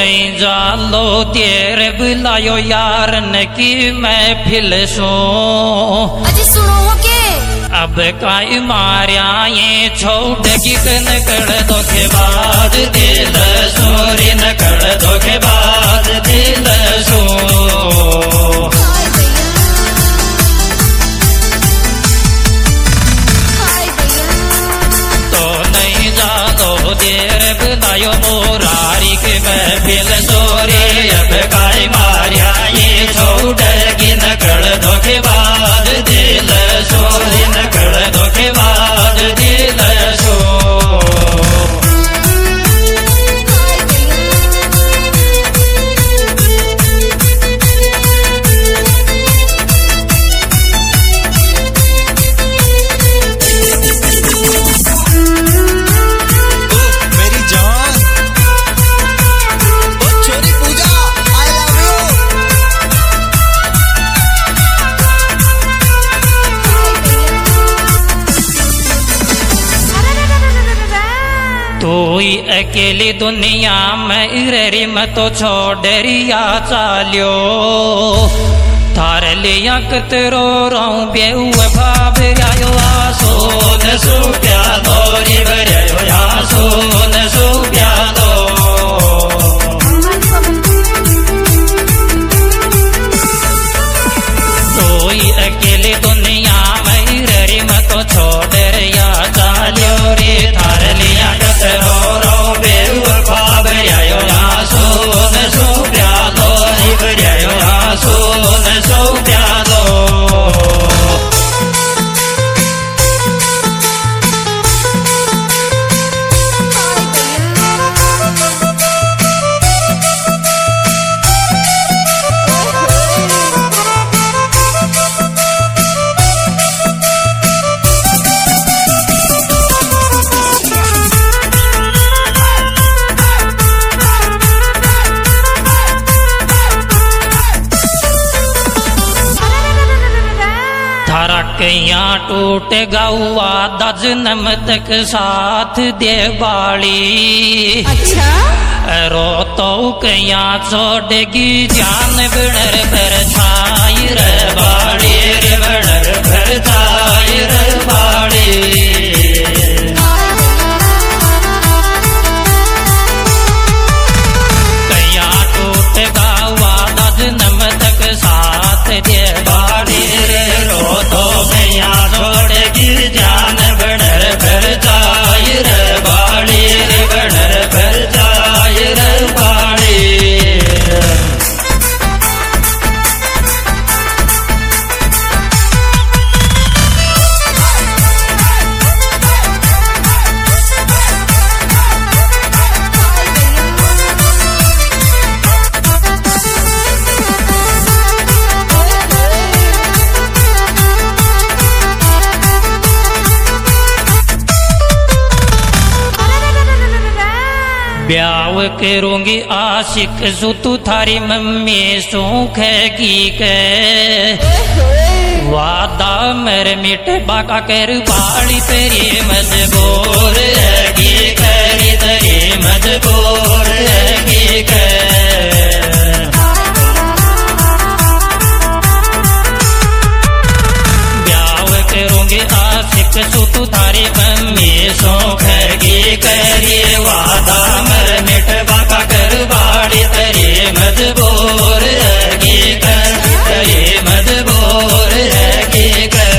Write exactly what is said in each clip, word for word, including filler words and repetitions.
नहीं जालो तेरे बुलायो यारन की महफिल सो। अजी सुनो के अब काई मारिया ये छोड़ की नकड़ धोखेबाज दिल सोरी नकड़ धोखेबाज दिल सो। तो नहीं जानो तेरे बुलायो मोरारी के महफिल सोरे। अब काई मारिया ये छोड़ की नकड़ धोखेबाज दिल सोरी नकड़ धोखेबाज दिल सो। कोई अकेली दुनिया में रे मत तो छोड़रिया चालियो। थार लिया कतरो रहूं बेउ भाव आयो आसो न सो प्या दोरी भरियो आसो न सो प्या दो। कोई अकेली दुनिया में रे मत तो छोड़रिया चालियो रे। थार लिया कतरो रो बेउ भाव आयो आसो न सो प्या दोरी भरियो आसो न सो प्या दो। थारा कैया टूट गौआ दज नम तक साथ दे बाली। अच्छा रो तो कैया छोड़ेगी जान बिणर भर छाई रे बाड़ी रे बिणर भर छाई रे बाड़ी। कैया टूट गौआ दज नम तक साथ दे बाड़ी रे। रो तो कैया छोड़ेगी जान बिणर भर छाई रे बाड़ी रे बिणर भर छाई रे बाड़ी। ब्याव करूंगी आशिक सु तू थारी मम्मी सूखेगी के। वादा मेरे मिट बाका कर बाड़ी तेरी मजबूर रहेगी करी तेरी मजबूर रहेगी के। ब्याव करूंगी आशिक सु तू थारी मम्मी सूखेगी करी। वादा मेरे मिट बाका कर बाड़ी तेरी मजबूर रहेगी कर तेरी मजबूर रहेगी कर।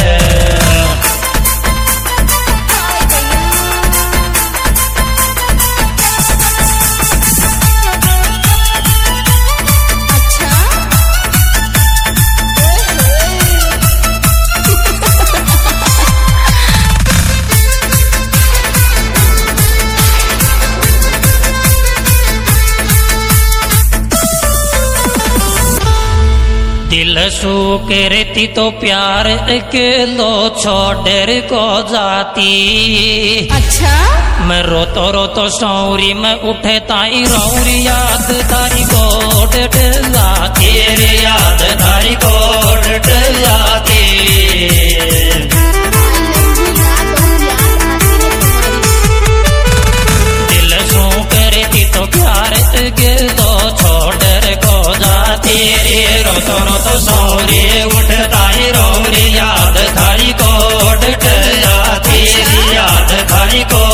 दिल सूख रहती तो प्यार अकेलो छोड़ को जाती। अच्छा मैं रोतो रोतो सौरी में उठे ताई रौरी याद तारी कोट डलाती रे याद तारी कोट डलाती। दिल सूख रहती तो प्यार अकेलो तो छोड़ को जाती रे रोत रोत सौरे उठता ही रो रे याद थारी कोट जाती याद थारी को